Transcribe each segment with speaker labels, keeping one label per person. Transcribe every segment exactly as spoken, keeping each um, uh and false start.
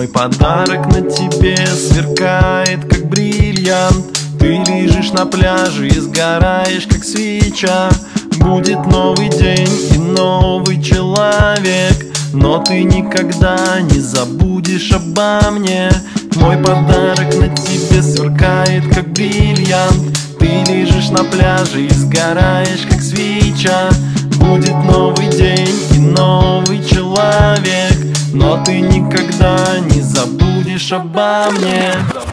Speaker 1: Мой подарок на тебе сверкает, как бриллиант. Ты лежишь на пляже и сгораешь, как свеча. Будет новый день и новый человек, но ты никогда не забудешь обо мне. Мой подарок на тебе сверкает, как бриллиант. Ты лежишь на пляже и сгораешь, как свеча. Будет новый день и новый человек, но ты никогда не забудешь обо мне.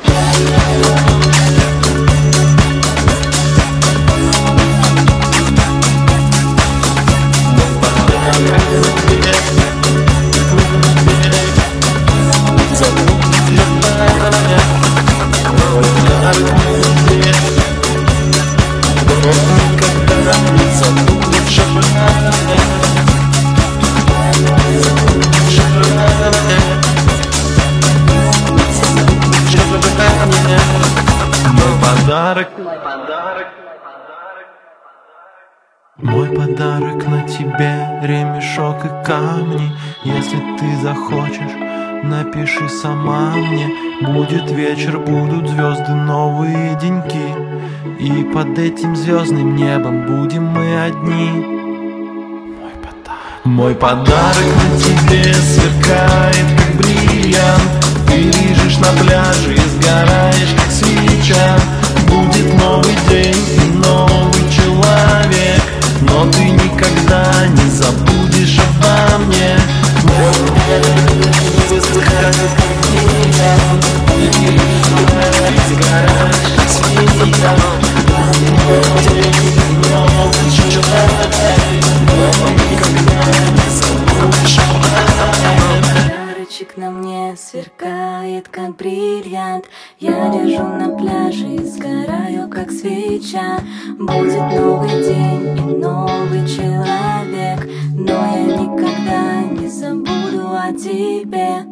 Speaker 1: Подарок, мой подарок, мой подарок на тебе ремешок и камни. Если ты захочешь, напиши сама мне. Будет вечер, будут звезды, новые деньки, и под этим звездным небом будем мы одни. Мой подарок, мой подарок на тебе сверкает, как бриллиант. Ты лежишь на пляже и сгораешь, как свеча. Будет новый день и новый человек, но ты никогда не забудешь обо мне.
Speaker 2: Подарочек на мне сверкает, как бриллиант. Я лежу на пляже и сгораю, как свеча. Будет новый день и новый человек, но я никогда не забуду о тебе.